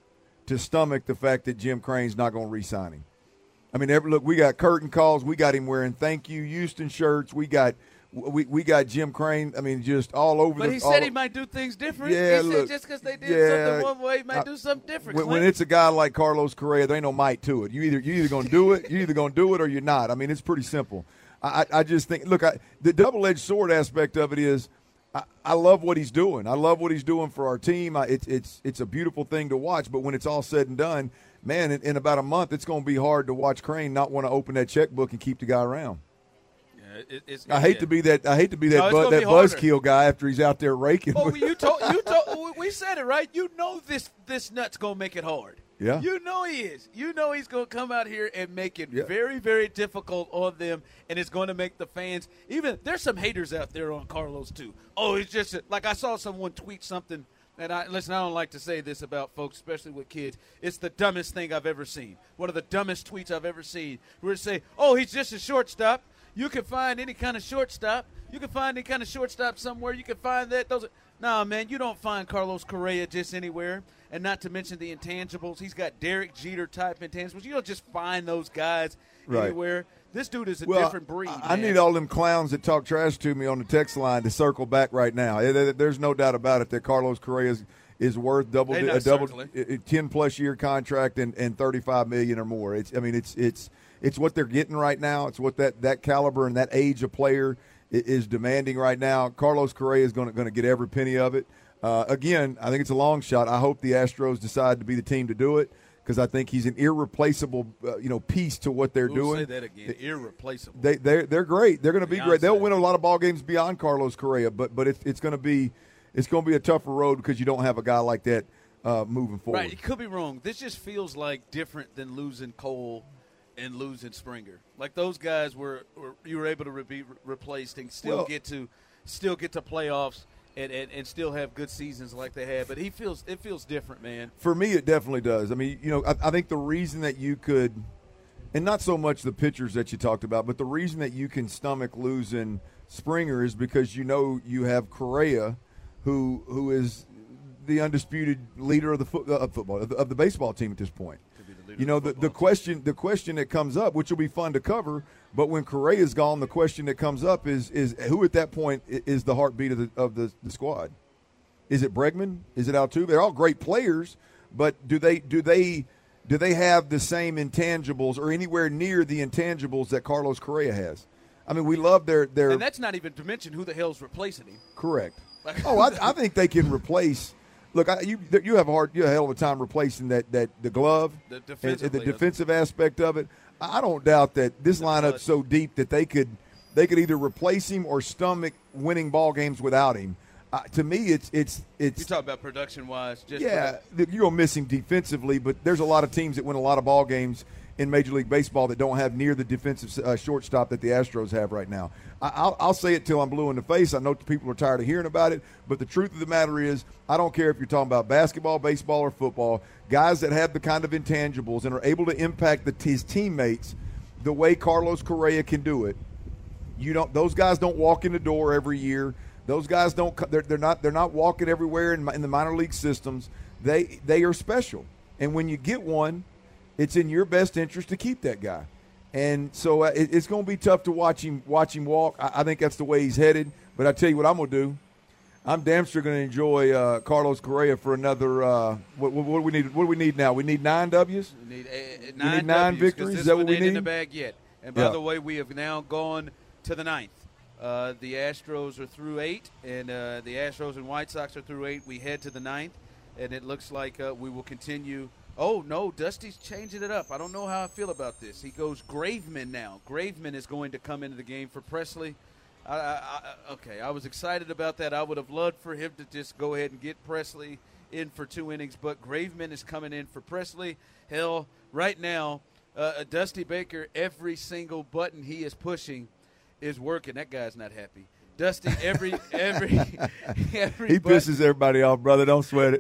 Speaker 5: to stomach the fact that Jim Crane's not going to re-sign him. I mean, every, look, we got curtain calls. We got him wearing "Thank You Houston" shirts. We got we we got Jim Crane. I mean, just all over.
Speaker 6: But
Speaker 5: the,
Speaker 6: he said he
Speaker 5: o-
Speaker 6: might do things different.
Speaker 5: Yeah,
Speaker 6: he
Speaker 5: look,
Speaker 6: said just because they did
Speaker 5: yeah,
Speaker 6: something one way, he might
Speaker 5: I,
Speaker 6: do something different.
Speaker 5: When, when
Speaker 6: Clint.
Speaker 5: it's a guy like Carlos Correa, there ain't no might to it. You either you either going to do it, you either going to do it, or you're not. I mean, it's pretty simple. I I just think, look, I, the double-edged sword aspect of it is, I, I love what he's doing. I love what he's doing for our team. I, it's it's it's a beautiful thing to watch. But when it's all said and done, man, in, in about a month, it's going to be hard to watch Crane not want to open that checkbook and keep the guy around.
Speaker 6: Yeah, it, it's,
Speaker 5: I hate
Speaker 6: yeah.
Speaker 5: to be that. I hate to be that
Speaker 6: No, it's
Speaker 5: bu-
Speaker 6: gonna
Speaker 5: that
Speaker 6: be harder.
Speaker 5: buzzkill guy after he's out there raking.
Speaker 6: Oh, you told you told we said it right. You know this this nut's gonna make it hard.
Speaker 5: Yeah.
Speaker 6: You know he is. You know he's going to come out here and make it
Speaker 5: Yeah.
Speaker 6: very, very difficult on them, and it's going to make the fans – even there's some haters out there on Carlos too. Oh, it's just – like I saw someone tweet something, and I listen, I don't like to say this about folks, especially with kids. It's the dumbest thing I've ever seen. One of the dumbest tweets I've ever seen. Where it say, oh, he's just a shortstop. You can find any kind of shortstop. You can find any kind of shortstop somewhere. You can find that. Those are, nah, man, you don't find Carlos Correa just anywhere. And not to mention the intangibles. He's got Derek Jeter-type intangibles. You don't just find those guys
Speaker 5: Right.
Speaker 6: anywhere. This dude is a
Speaker 5: well,
Speaker 6: different breed,
Speaker 5: I, I
Speaker 6: man.
Speaker 5: need all them clowns that talk trash to me on the text line to circle back right now. Eh, there- There's no doubt about it that Carlos Correa is, is worth double
Speaker 6: They
Speaker 5: a
Speaker 6: not
Speaker 5: double
Speaker 6: circling.
Speaker 5: ten plus year contract and, and thirty-five million or more. It's I mean it's it's it's what they're getting right now. It's what that, that caliber and that age of player i- is demanding right now. Carlos Correa is going to going to get every penny of it. Uh, again, I think it's a long shot. I hope the Astros decide to be the team to do it because I think he's an irreplaceable, uh, you know, piece to what they're
Speaker 6: Ooh,
Speaker 5: doing.
Speaker 6: Say that again. Irreplaceable.
Speaker 5: They they're, they're great. They're going to be
Speaker 6: Beyonce.
Speaker 5: great. They'll win a lot of ball games beyond Carlos Correa, but but it's it's going to be it's going to be a tougher road because you don't have a guy like that uh, moving forward.
Speaker 6: Right. It could be wrong. This just feels like different than losing Cole and losing Springer. Like those guys were, were you were able to re- be re- replaced and still
Speaker 5: Well-
Speaker 6: get to still get to playoffs. And, and, and still have good seasons like they had, but he feels it feels different, man.
Speaker 5: For me, it definitely does. I mean, you know, I, I think the reason that you could, and not so much the pitchers that you talked about, but the reason that you can stomach losing Springer is because you know you have Correa, who who is the undisputed leader of the foot, uh, football of the, of the baseball team at this point. You know, the, the question the question that comes up, which will be fun to cover, but when Correa's gone, the question that comes up is is who at that point i- is the heartbeat of the of the, the squad? Is it Bregman? Is it Altuve? They're all great players, but do they do they do they have the same intangibles or anywhere near the intangibles that Carlos Correa has? I mean, we love their their
Speaker 6: And that's not even to mention who the hell's replacing him.
Speaker 5: correct. Oh, I, I think they can replace. Look, I, you you have a hard, you have a hell of a time replacing that, that the glove,
Speaker 6: The
Speaker 5: and, and
Speaker 6: defensively,
Speaker 5: the defensive aspect of it. I don't doubt that this lineup's so deep that they could they could either replace him or stomach winning ball games without him. Uh, to me, it's it's it's
Speaker 6: You talk about production wise, just
Speaker 5: yeah, th- you're gonna miss him defensively, but there's a lot of teams that win a lot of ball games in Major League Baseball that don't have near the defensive uh, shortstop that the Astros have right now. I, I'll, I'll say it till I'm blue in the face. I know people are tired of hearing about it, but the truth of the matter is, I don't care if you're talking about basketball, baseball, or football. Guys that have the kind of intangibles and are able to impact the, his teammates the way Carlos Correa can do it. You don't; those guys don't walk in the door every year. Those guys don't. They're, they're not. They're not walking everywhere in, in the minor league systems. They they are special, and when you get one, it's in your best interest to keep that guy. And so uh, it, it's going to be tough to watch him watch him walk. I, I think that's the way he's headed. But I tell you what, I'm going to do. I'm damn sure going to enjoy uh, Carlos Correa for another. Uh, what, what, what do we need? What do we need now? We need nine W's.
Speaker 6: We need, uh,
Speaker 5: We
Speaker 6: nine,
Speaker 5: need nine
Speaker 6: W's, 'cause
Speaker 5: victories?
Speaker 6: This
Speaker 5: Is that
Speaker 6: one
Speaker 5: what we
Speaker 6: ain't in the
Speaker 5: need?
Speaker 6: bag yet. And by
Speaker 5: Yeah.
Speaker 6: the way, we have now gone to the ninth. Uh, the Astros are through eight, and uh, the Astros and White Sox are through eight. We head to the ninth, and it looks like uh, we will continue. Oh, no, Dusty's changing it up. I don't know how I feel about this. He goes Graveman now. Graveman is going to come into the game for Presley. I, I, I, okay, I was excited about that. I would have loved for him to just go ahead and get Presley in for two innings, but Graveman is coming in for Presley. Hell, right now, uh, Dusty Baker, every single button he is pushing is working. That guy's not happy. Dusty, every every every
Speaker 5: He
Speaker 6: button-
Speaker 5: pisses everybody off, brother. Don't sweat it.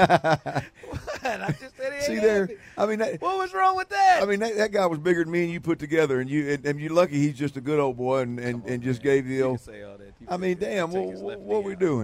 Speaker 6: And I just said he ain't
Speaker 5: See there?
Speaker 6: happy.
Speaker 5: I mean, that,
Speaker 6: What was wrong with that?
Speaker 5: I mean that, that guy was bigger than me and you put together, and you and, and you're lucky he's just a good old boy and, and, and just gave you the
Speaker 6: You
Speaker 5: old.
Speaker 6: can say all that. You
Speaker 5: I mean,
Speaker 6: can
Speaker 5: damn,
Speaker 6: take
Speaker 5: what,
Speaker 6: his
Speaker 5: what,
Speaker 6: left
Speaker 5: what
Speaker 6: knee
Speaker 5: we
Speaker 6: out.
Speaker 5: doing?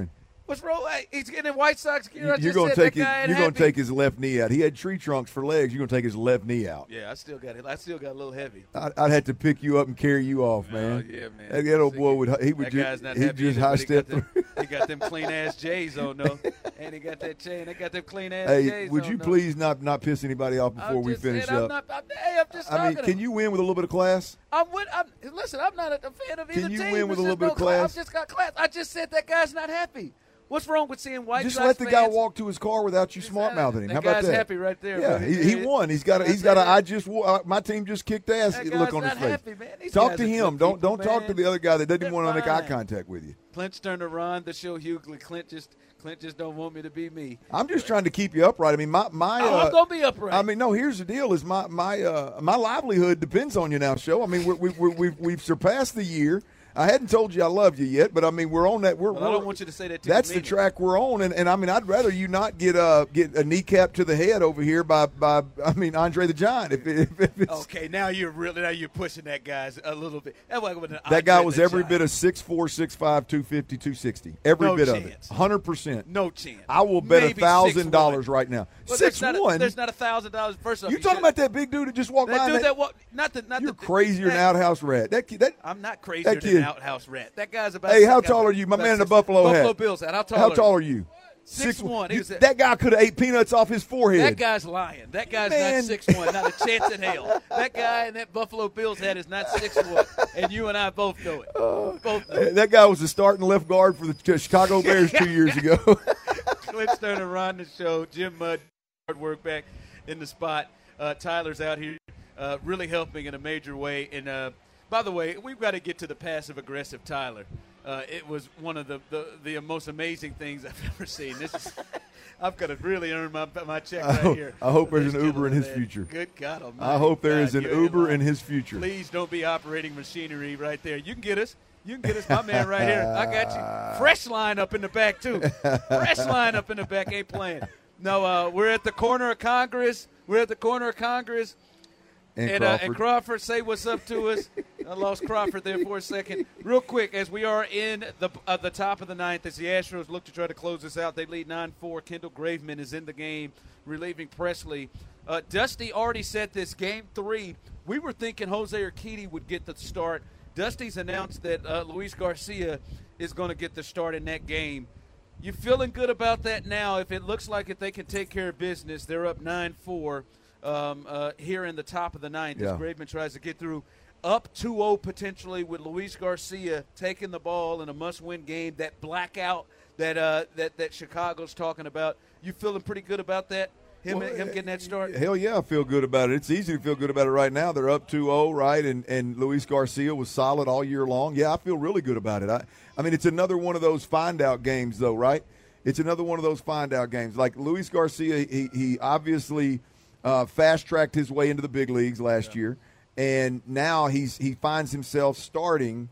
Speaker 6: What's wrong? Hey, he's getting in White Sox gear.
Speaker 5: You're going to take his, you're going to take his left knee out. He had tree trunks for legs. You're going to take his left knee out.
Speaker 6: Yeah, I still got it. I still got a little heavy.
Speaker 5: I'd, I'd have to pick you up and carry you off, man.
Speaker 6: Oh, yeah, man.
Speaker 5: That old boy would he would
Speaker 6: that
Speaker 5: just
Speaker 6: guy's not
Speaker 5: he
Speaker 6: happy
Speaker 5: just
Speaker 6: either,
Speaker 5: high
Speaker 6: he
Speaker 5: step
Speaker 6: got
Speaker 5: through.
Speaker 6: them, he got them clean ass J's on though, and he got that chain. They got them clean ass
Speaker 5: Hey,
Speaker 6: J's
Speaker 5: would
Speaker 6: on,
Speaker 5: you
Speaker 6: though.
Speaker 5: please not not piss anybody off before
Speaker 6: I'm
Speaker 5: we
Speaker 6: just
Speaker 5: finish
Speaker 6: saying,
Speaker 5: up?
Speaker 6: I'm not, I'm, hey, I'm just
Speaker 5: I mean,
Speaker 6: talking
Speaker 5: can you win with a little bit of class?
Speaker 6: I'm with. I'm, listen, I'm not a fan of either
Speaker 5: Can you
Speaker 6: team.
Speaker 5: win with
Speaker 6: It's
Speaker 5: a little
Speaker 6: just
Speaker 5: bit
Speaker 6: no
Speaker 5: of class?
Speaker 6: I've just got class. I just said that guy's not happy. What's wrong with seeing White
Speaker 5: Just
Speaker 6: Sox
Speaker 5: let the guy
Speaker 6: fans?
Speaker 5: walk to his car without you smart mouthing him.
Speaker 6: That
Speaker 5: How about
Speaker 6: guy's
Speaker 5: that?
Speaker 6: happy right there.
Speaker 5: Yeah,
Speaker 6: bro.
Speaker 5: he, he won. He's got a he's got a I just wo- uh, my team just kicked ass
Speaker 6: That
Speaker 5: look
Speaker 6: guy's
Speaker 5: on his
Speaker 6: not
Speaker 5: face.
Speaker 6: happy, man. These
Speaker 5: Talk
Speaker 6: guys
Speaker 5: to
Speaker 6: are
Speaker 5: him.
Speaker 6: good
Speaker 5: Don't
Speaker 6: people,
Speaker 5: don't talk to
Speaker 6: man.
Speaker 5: the other guy that doesn't
Speaker 6: They're
Speaker 5: want to make eye
Speaker 6: fine.
Speaker 5: contact with you.
Speaker 6: Clint's turn to run the show Hughley. Clint just Clint just don't want me to be me.
Speaker 5: I'm just trying to keep you upright. I mean, my my.
Speaker 6: Oh,
Speaker 5: uh,
Speaker 6: I'm gonna be upright.
Speaker 5: I mean, no. Here's the deal: is my my uh, my livelihood depends on you now, show. I mean, we're, we we we've we've surpassed the year. I hadn't told you I love you yet, but I mean, we're on that. We're,
Speaker 6: Well, I
Speaker 5: we're
Speaker 6: don't want you to say that to
Speaker 5: That's
Speaker 6: me,
Speaker 5: the
Speaker 6: meaning.
Speaker 5: track we're on, and, and I mean, I'd rather you not get a get a kneecap to the head over here by by I mean Andre the Giant. If, if, if it's,
Speaker 6: Okay, now you're really now you're pushing that guy's a little bit. That, wasn't an
Speaker 5: that guy
Speaker 6: Andre
Speaker 5: was
Speaker 6: the
Speaker 5: every
Speaker 6: Giant.
Speaker 5: bit of six four, six five, two fifty, two sixty. Every
Speaker 6: No
Speaker 5: bit of it,
Speaker 6: chance.
Speaker 5: one hundred percent.
Speaker 6: No chance.
Speaker 5: I will bet
Speaker 6: Maybe
Speaker 5: a thousand dollars right now.
Speaker 6: Well,
Speaker 5: Six
Speaker 6: there's not
Speaker 5: one.
Speaker 6: A, there's not a thousand dollars. First off,
Speaker 5: You
Speaker 6: he
Speaker 5: talking
Speaker 6: should-
Speaker 5: about that big dude that just walked
Speaker 6: that
Speaker 5: by?
Speaker 6: dude
Speaker 5: and
Speaker 6: that walk, not the not
Speaker 5: You're
Speaker 6: the
Speaker 5: crazier than
Speaker 6: that-
Speaker 5: an outhouse rat. That kid, that
Speaker 6: I'm not crazier
Speaker 5: that
Speaker 6: than
Speaker 5: kid.
Speaker 6: an outhouse rat. That guy's about.
Speaker 5: Hey, how
Speaker 6: six-
Speaker 5: tall are you? My
Speaker 6: about
Speaker 5: man in the
Speaker 6: six-
Speaker 5: Buffalo hat.
Speaker 6: Buffalo Bills hat. How tall?
Speaker 5: How
Speaker 6: are
Speaker 5: tall
Speaker 6: you?
Speaker 5: are you?
Speaker 6: Six one. He
Speaker 5: You-
Speaker 6: was a-
Speaker 5: that guy could have ate peanuts off his forehead.
Speaker 6: That guy's lying. That guy's
Speaker 5: Man.
Speaker 6: not six one. Not a chance in hell. That guy in that Buffalo Bills hat is not six one, and you and I both know it. both know it.
Speaker 5: That guy was the starting left guard for the Chicago Bears two years ago.
Speaker 6: Clint Sterner Ron the show. Jim Mudd, hard work back in the spot. Uh, Tyler's out here uh, really helping in a major way. And uh, by the way, we've got to get to the passive aggressive Tyler. Uh, it was one of the, the, the most amazing things I've ever seen. This is I've got to really earn my my check
Speaker 5: I
Speaker 6: right
Speaker 5: hope,
Speaker 6: here.
Speaker 5: I hope there's
Speaker 6: This
Speaker 5: an Uber in his
Speaker 6: gentleman,
Speaker 5: future.
Speaker 6: Good God Almighty!
Speaker 5: I hope there
Speaker 6: God,
Speaker 5: is an
Speaker 6: you're
Speaker 5: Uber
Speaker 6: line.
Speaker 5: in his future.
Speaker 6: Please don't be operating machinery right there. You can get us. You can get us, my man, right here. I got you. Fresh line up in the back too. Fresh line up in the back. Ain't playing. No, uh, we're at the corner of Congress. We're at the corner of Congress.
Speaker 5: And
Speaker 6: And, uh,
Speaker 5: Crawford.
Speaker 6: and Crawford, say what's up to us. I lost Crawford there for a second. Real quick, as we are in the uh, the top of the ninth, as the Astros look to try to close this out, they lead nine four. Kendall Graveman is in the game, relieving Presley. Uh, Dusty already said this, game three. We were thinking Jose Urquidy would get the start. Dusty's announced that uh, Luis Garcia is going to get the start in that game. You feeling good about that now? If it looks like if they can take care of business, they're up nine four. Um, uh, here in the top of the ninth
Speaker 5: Yeah.
Speaker 6: as Graveman tries to get through. Up two oh potentially with Luis Garcia taking the ball in a must-win game, that blackout that uh, that, that Chicago's talking about. You feeling pretty good about that, him,
Speaker 5: Well,
Speaker 6: him getting that start?
Speaker 5: Hell yeah, I feel good about it. It's easy to feel good about it right now. They're up two oh, right? And and Luis Garcia was solid all year long. Yeah, I feel really good about it. I, I mean, it's another one of those find-out games, though, right? It's another one of those find-out games. Like Luis Garcia, he, he obviously – Uh, fast-tracked his way into the big leagues last yeah. year, and now he's he finds himself starting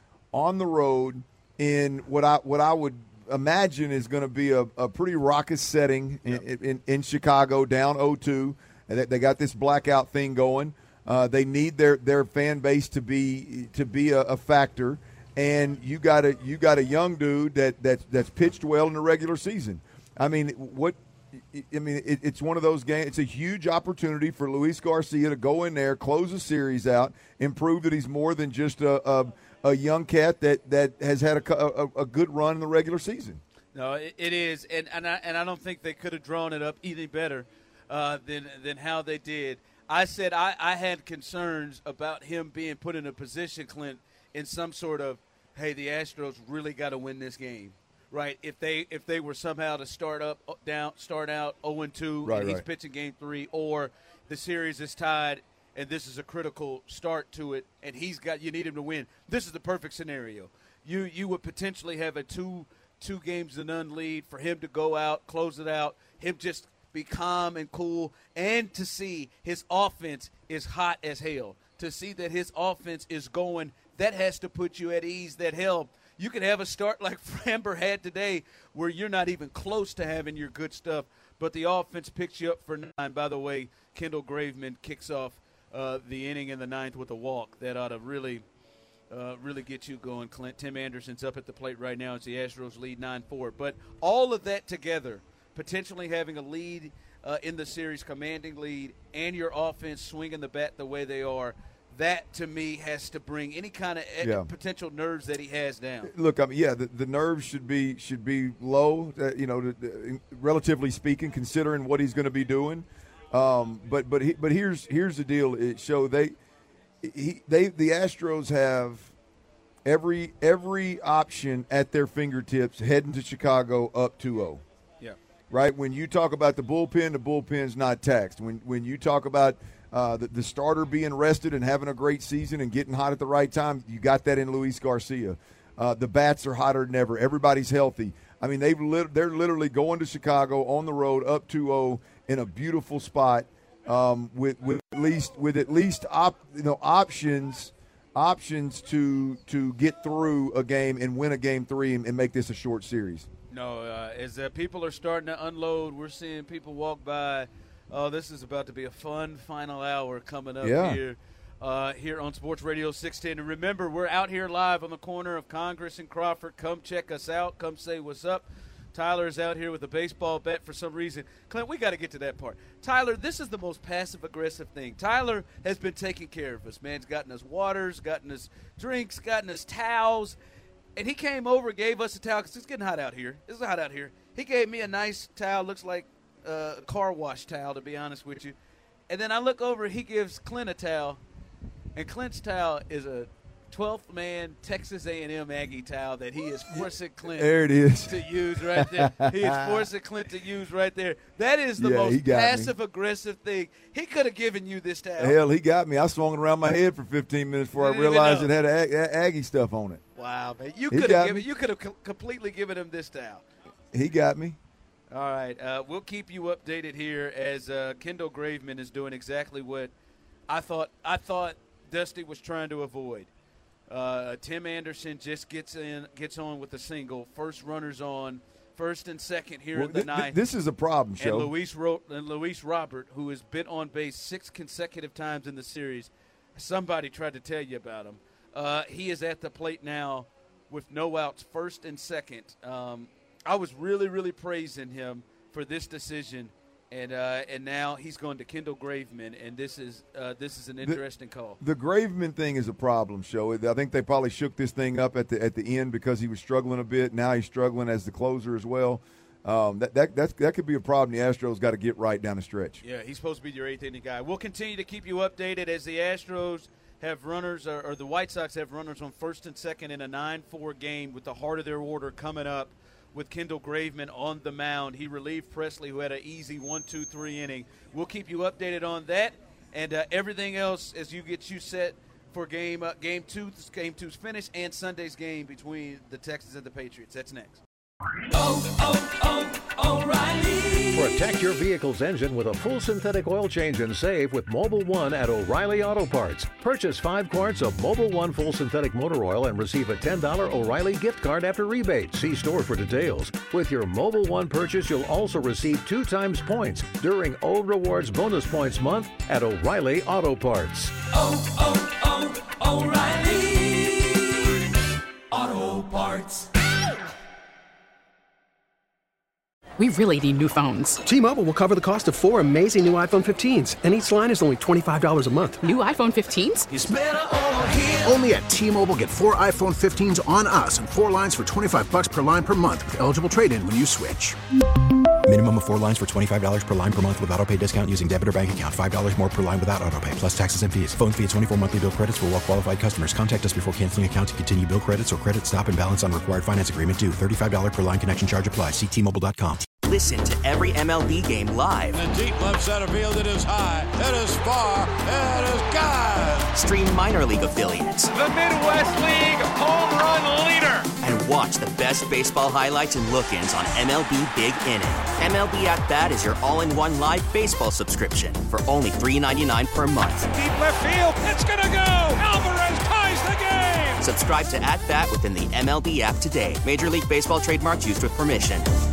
Speaker 5: on the road in what I what I would imagine is going to be a, a pretty raucous setting in, yeah. in, in Chicago, down oh two. And they, they got this blackout thing going. Uh, they need their, their fan base to be to be a, a factor, and you got a you got a young dude that that that's pitched well in the regular season. I mean, what? I mean, it, it's one of those games. It's a huge opportunity for Luis Garcia to go in there, close the series out, and prove that he's more than just a a, a young cat that, that has had a, a, a good run in the regular season.
Speaker 6: No, it, it is, and and I, and I don't think they could have drawn it up any better uh, than than how they did. I said I, I had concerns about him being put in a position, Clint, in some sort of, hey, the Astros really got to win this game. Right, if they if they were somehow to start up down start out oh and two
Speaker 5: right,
Speaker 6: and he's
Speaker 5: right.
Speaker 6: pitching game three, or the series is tied and this is a critical start to it, and he's got you need him to win. This is the perfect scenario. You you would potentially have a two two games to none lead for him to go out, close it out, him just be calm and cool, and to see his offense is hot as hell. To see that his offense is going, that has to put you at ease. That hell. You could have a start like Framber had today where you're not even close to having your good stuff, but the offense picks you up for nine. By the way, Kendall Graveman kicks off uh, the inning in the ninth with a walk. That ought to really uh, really get you going, Clint. Tim Anderson's up at the plate right now as the Astros lead nine four. But all of that together, potentially having a lead uh, in the series, commanding lead, and your offense swinging the bat the way they are, that, to me, has to bring any kind of ed-
Speaker 5: yeah.
Speaker 6: potential nerves that he has down.
Speaker 5: Look, I mean, yeah, the, the nerves should be should be low, uh, you know, the, the, relatively speaking, considering what he's going to be doing. Um, but but he, but here's here's the deal. It show they he, they the Astros have every every option at their fingertips heading to Chicago up two oh.
Speaker 6: Yeah.
Speaker 5: Right. When you talk about the bullpen, the bullpen's not taxed. When when you talk about Uh, the, the starter being rested and having a great season and getting hot at the right time, you got that in Luis Garcia. Uh, the bats are hotter than ever. Everybody's healthy. I mean, they've lit, they're literally going to Chicago on the road up two oh in a beautiful spot um, with with at least with at least op, you know options options to to get through a game and win a game three and, and make this a short series.
Speaker 6: No, uh, as uh, people are starting to unload, we're seeing people walk by. Oh, this is about to be a fun final hour coming up
Speaker 5: yeah.
Speaker 6: here uh, here on Sports Radio six ten. And remember, we're out here live on the corner of Congress and Crawford. Come check us out. Come say what's up. Tyler's out here with a baseball bat for some reason. Clint, we got to get to that part. Tyler, this is the most passive-aggressive thing. Tyler has been taking care of us, man. He's gotten us waters, gotten us drinks, gotten us towels. And he came over, gave us a towel because it's getting hot out here. It's hot out here. He gave me a nice towel, looks like Uh, car wash towel, to be honest with you. And then I look over, he gives Clint a towel, and Clint's towel is a twelfth man Texas A and M Aggie towel that he is forcing Clint
Speaker 5: there it is.
Speaker 6: to use right there. He is forcing Clint to use right there. That is the
Speaker 5: Yeah,
Speaker 6: most passive-aggressive thing. He could have given you this towel.
Speaker 5: Hell, he got me. I swung it around my head for fifteen minutes before I realized it had Ag- Aggie stuff on it.
Speaker 6: Wow, man. You
Speaker 5: He
Speaker 6: could
Speaker 5: got
Speaker 6: have given,
Speaker 5: me.
Speaker 6: you could have co- completely given him this towel.
Speaker 5: He got me.
Speaker 6: All right, uh, we'll keep you updated here as uh, Kendall Graveman is doing exactly what I thought I thought Dusty was trying to avoid. Uh, Tim Anderson just gets in, gets on with a single. First runners on, first and second here
Speaker 5: Well,
Speaker 6: in the
Speaker 5: th- th-
Speaker 6: ninth.
Speaker 5: this is a problem, Show.
Speaker 6: And Luis, Ro- and Luis Robert, who has been on base six consecutive times in the series. Somebody tried to tell you about him. Uh, he is at the plate now with no outs, first and second. Um, I was really, really praising him for this decision, and uh, and now he's going to Kendall Graveman, and this is uh, this is an interesting
Speaker 5: the,
Speaker 6: call.
Speaker 5: The Graveman thing is a problem, Show. I think they probably shook this thing up at the at the end because he was struggling a bit. Now he's struggling as the closer as well. Um, that that that's, that could be a problem the Astros got to get right down the stretch.
Speaker 6: Yeah, he's supposed to be your eighth inning guy. We'll continue to keep you updated as the Astros have runners, or, or the White Sox have runners on first and second in a nine four game with the heart of their order coming up. With Kendall Graveman on the mound. He relieved Presley, who had an easy one two three inning. We'll keep you updated on that and uh, everything else as you get you set for game uh, game two, game two's finish, and Sunday's game between the Texans and the Patriots. That's next.
Speaker 18: Oh, oh, oh, O'Reilly.
Speaker 19: Protect your vehicle's engine with a full synthetic oil change and save with Mobil one at O'Reilly Auto Parts. Purchase five quarts of Mobil one full synthetic motor oil and receive a ten dollars O'Reilly gift card after rebate. See store for details. With your Mobil one purchase, you'll also receive two times points during O Rewards Bonus Points Month at O'Reilly Auto Parts.
Speaker 18: Oh, oh, oh, O'Reilly Auto Parts.
Speaker 11: We really need new phones.
Speaker 12: T-Mobile will cover the cost of four amazing new iPhone fifteens, and each line is only twenty-five dollars a month.
Speaker 11: New iPhone fifteens?
Speaker 13: It's better over here. Only at T-Mobile, get four iPhone fifteens on us and four lines for twenty-five bucks per line per month with eligible trade-in when you switch.
Speaker 14: Minimum of four lines for twenty-five dollars per line per month with autopay discount using debit or bank account. five dollars more per line without autopay, plus taxes and fees. Phone fee at twenty-four monthly bill credits for well-qualified customers. Contact us before canceling account to continue bill credits or credit stop and balance on required finance agreement due. thirty-five dollars per line connection charge applies. See T Mobile dot com.
Speaker 15: Listen to every M L B game live.
Speaker 16: In the deep left center field, it is high, it is far, it is gone.
Speaker 15: Stream minor league affiliates.
Speaker 17: The Midwest League home run leader.
Speaker 15: And watch the best baseball highlights and look-ins on M L B Big Inning. M L B At Bat is your all-in-one live baseball subscription for only three dollars and ninety-nine cents per month.
Speaker 17: Deep left field, it's gonna go. Alvarez ties the game.
Speaker 15: Subscribe to At Bat within the M L B app today. Major League Baseball trademarks used with permission.